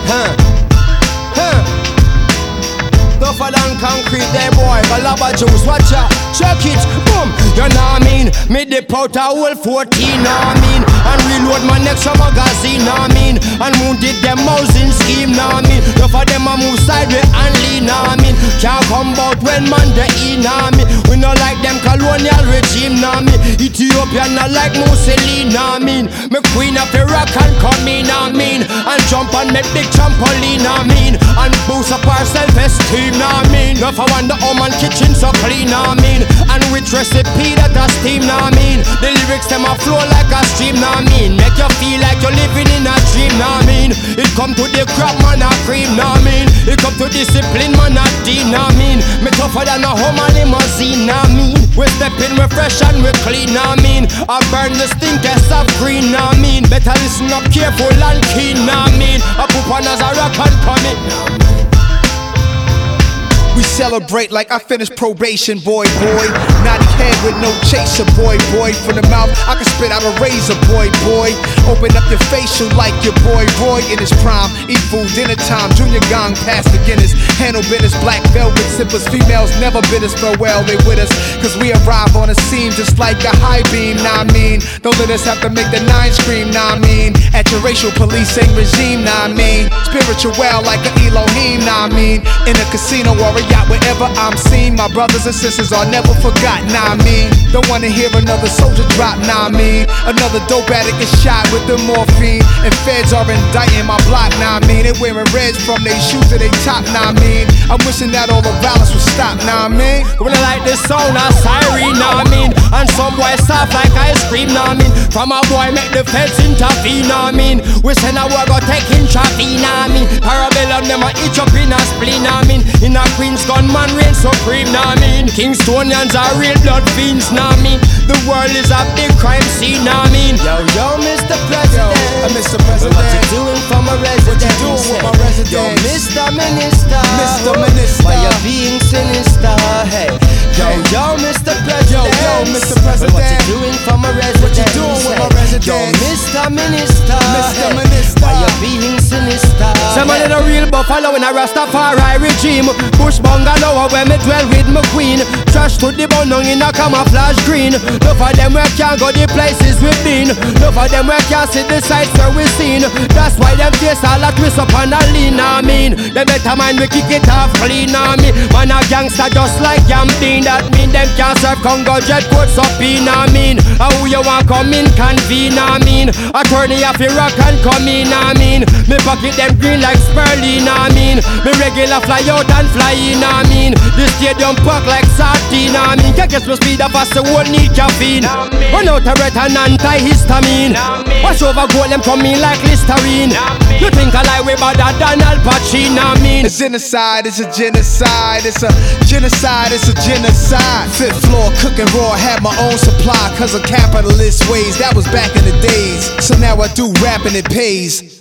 Tougher than concrete, there boy, Galaba juice, watch out, check it, boom. You know what I mean? Me dip out a whole 14, know what I mean? And reload my next magazine, know what I mean? And moon did them housing scheme, know what I mean? Enough of them a move sideways and lean, know what I mean? Can't come out when man they in, know what I mean? We not like them colonial regime, know what I mean? Ethiopia not like Mussolini, know what I mean? Me queen of Iraq and come in, know what I mean? And jump and make big trampoline, know what I mean? And boost up our self-esteem, know what I mean? Enough I want the home and kitchen so clean, know what I mean? And with recipe that a steam, know what I mean? The lyrics them a flow like a stream, know what I mean? Make you feel like you're living in a dream, know what I mean? It come to the crap man a cream, know what I mean? It come to discipline man a dean, know what I mean? Me tougher than a home and limousine, know what I mean? We step in, we fresh and we clean, know what I mean? I burn the stinkest of green, know what I mean? Better listen up careful and keen, know what I mean? I put on as a rock and come in. We celebrate like I finished probation, boy. Naughty head with no chaser, boy. From the mouth, I can spit out a razor, boy. Open up your facial like your boy in his prime. Eat food, dinner time, junior gong, past the Guinness. Handle business, black velvet sippers. Females never bid us farewell, they with us. Cause we arrive on the scene just like a high beam, nah I mean. Don't let us have to make the nine scream, nah I mean. At your racial policing regime, nah I mean. Spiritual like an Elohim, nah I mean. In a casino or a yacht, wherever I'm seen, my brothers and sisters are never forgotten, nah I mean. Don't wanna hear another soldier drop, nah I mean. Another dope addict is shot with the morphine, and feds are indicting my block, nah I mean. They wearing reds from their shoes to their top, nah I mean. I'm wishing that all the violence would stop, nah I mean. When I like this sound a siren, nah I mean. And some boy soft like ice cream, nah I mean. From a boy make the feds intervene, nah I mean. We send a boy go take intravenous, nah I mean. Parabellum them a itch up in a spleen, nah I mean. In a Queen's gunman reign supreme, nah I mean. Kingstonians are real blood fiends, nah I mean. The world is a big crime scene, nah I mean. Yo, Mr. President, yo, Mr. President, what you doing for my resident? What you doing with my resident? Yo, Mr. Minister, Mr. Minister, why you being sinister? Hey, yo, Mr. President, yo, Mr. President, what you doing for my resident? What you doing with my resident? Yo, Mr. Minister, Mr. Minister, why you being sinister? Someone in a real buffalo in a Rastafari regime. Bush bungalow where me dwell with my queen. Trash to the bone in a camouflage green. None of them where can't go the places we've been. None of them where can't see the sights where we seen. That's why them face all a twist up and a lean, I mean. They better mind we kick it off clean, I mean. Man a gangster just like Yampin. That mean them can't serve Congo jet coats up in, I mean. How you want come in convene, I mean. Attorney of Iraq and come in, I mean. Me pocket them green like Sperling, I mean. Me regular fly out and fly in, I mean. The stadium pack like sardine, I mean. Can't get no speed up as the world need caffeine. Run out a red and antihistamine. Wash over gold them coming like Listerine. You think I lie way better than Al Pacino, I mean. A genocide, it's a genocide. It's a genocide, it's a genocide. Fifth floor, cooking raw, had my own supply. Cause of capitalist ways, that was back in the days. So now I do rap and it pays.